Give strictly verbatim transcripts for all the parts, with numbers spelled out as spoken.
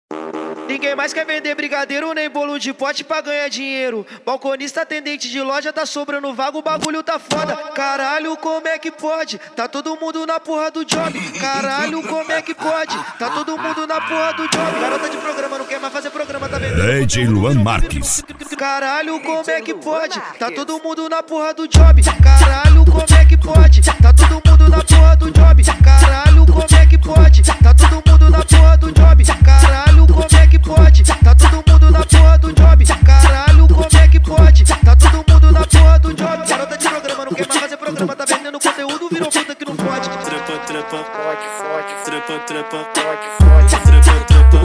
Ninguém mais quer vender brigadeiro nem bolo de pote pra ganhar dinheiro. Balconista, atendente de loja, tá sobrando vago, o bagulho tá foda. Caralho, como é que pode? Tá todo mundo na porra do job. Caralho, como é que pode? Tá todo mundo na porra do job. Garota de programa não quer mais fazer programa, tá vendendo. D J Luan Marques. Caralho, como é que pode? Tá todo mundo na porra do job. Caralho, como é que pode? Tá todo mundo na porra do job. Caralho, como é que pode? Tá todo mundo na porra do job. Caralho, como é que pode? Tá todo mundo na porra do job. Caralho, como é que pode? Tá todo mundo na porra do job. Garota de programa não quer mais fazer programa, tá vendendo conteúdo, virou puta que não pode. Trepa, trepa, Pode, pode, trepa, trepa, pode, pode, trepa, trepa,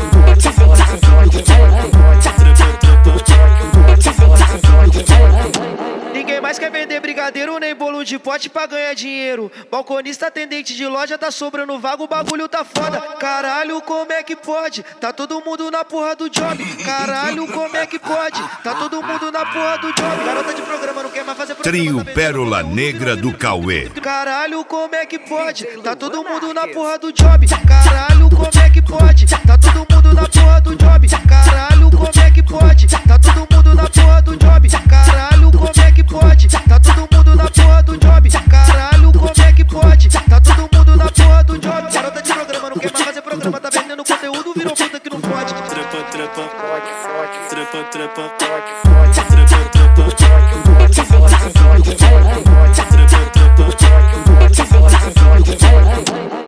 Ninguém mais quer vender brigadeiro nem bolo de pote pra ganhar dinheiro. Balconista, atendente de loja, tá sobrando vago, o bagulho tá foda. Caralho, como é que pode? Tá todo mundo na porra do job. Caralho, como é que pode? Tá todo mundo na porra do job. Garota de programa não quer mais fazer programa. Trio tá vendendo Pérola conteúdo, Negra do Cauê. Caralho, como é que pode? Tá todo mundo na porra do job. Caralho, como é que pode? Tá todo mundo na porra do job. Caralho, como é que pode? Tá todo mundo na porra do job. Caralho, como é que pode? Tá todo mundo na porra do job. Caralho, como é que pode? Tá todo mundo na porra do job. Garota de programa não quer mais fazer programa, tá vendendo conteúdo, virou puta que não pode. trepa, trepa, pode, pode, trepa, trepa, pode, pode, trepa, trepa, pode, pode, pode, pode,